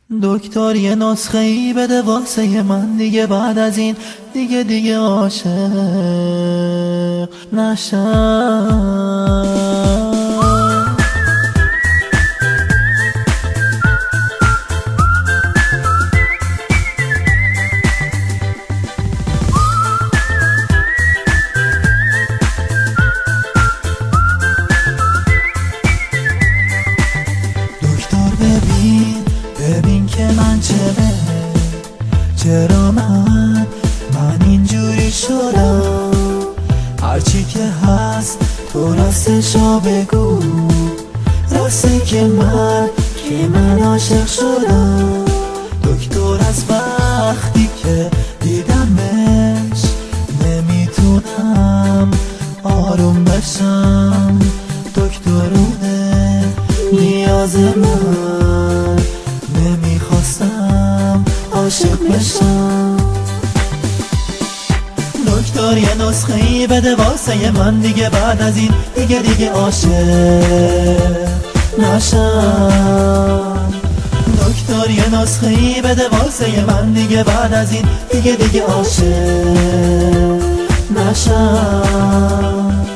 دکتر یه نسخه ای بده واسه من دیگه بعد از این دیگه عاشق نشم. دکتر ببین که من چرا من اینجوری شدم. هرچی که هست تو راستشو بگو، راسته که من عاشق شدم. دکتر از وقتی که دیدمش نمیتونم آروم بشم. دکترونه نیاز من، نمیخواستم عاشق بشم. دکتر یه نسخه ای بده واسه من دیگه بعد از این دیگه عاشق نشم. دکتر یه نسخه ای بده واسه من دیگه بعد از این دیگه عاشق نشم.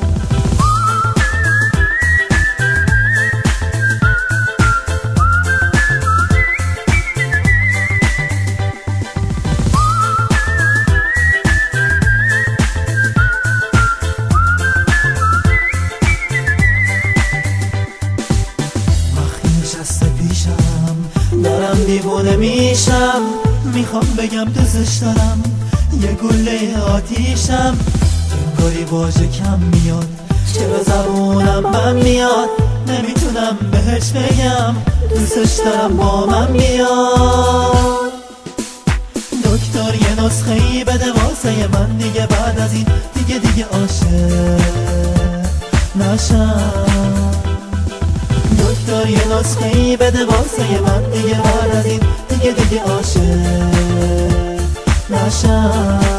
نشسته پیشم دارم دیوونه میشم، میخوام بگم دوستش دارم، یه گله آتیشم. انگاری واژه کم میاد، چرا زبونم بم میاد، نمیتونم بهش بگم دوستش دارم با من میاد. دکتر یه نسخه ای بده واسه من دیگه بعد از این دیگه عاشق نشم. دکتر یه نسخه ای بده واسه من دیگه بعد از این دیگه عاشق نشم.